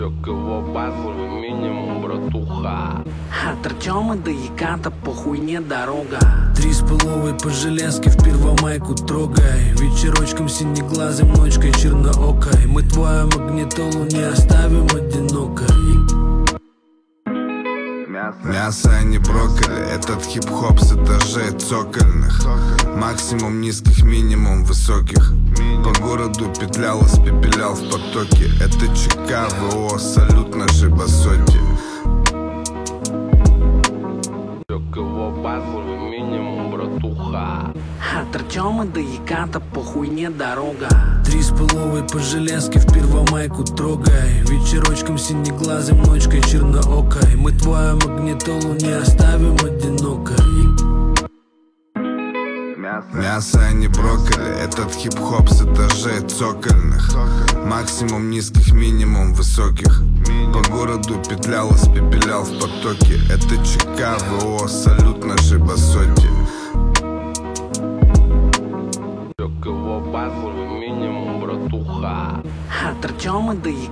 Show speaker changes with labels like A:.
A: Его базовый минимум, братуха.
B: От Артема до Яката по хуйне дорога.
C: 3,5 по-железке в Первомайку трогай. Вечерочком синеглазым, ночкой черноокой. Мы твою магнитолу не оставим одинокой.
D: Мясо, а не брокколи. Этот хип-хоп с этажей цокольных. Максимум низких, минимум высоких. По городу петлял, испепелял в потоке. Это ЧК, ВО, салют нашей басоте.
A: Его базовый минимум, братуха.
B: От Артема до Яката по хуйне дорога.
C: 3,5 по-железке в Первомайку трогай. Вечерочком синеглазым, ночкой черноокой. Мы твою магнитолу не оставим одинокой.
D: Мясо, а не брокколи. Этот хип-хоп с этажей цокольных. Максимум низких, минимум высоких. По городу петлял, испепелял в потоке. Это ЧК, ВО, салют нашей басоте.
A: Его базовый минимум, братуха.
B: От Артема до Яката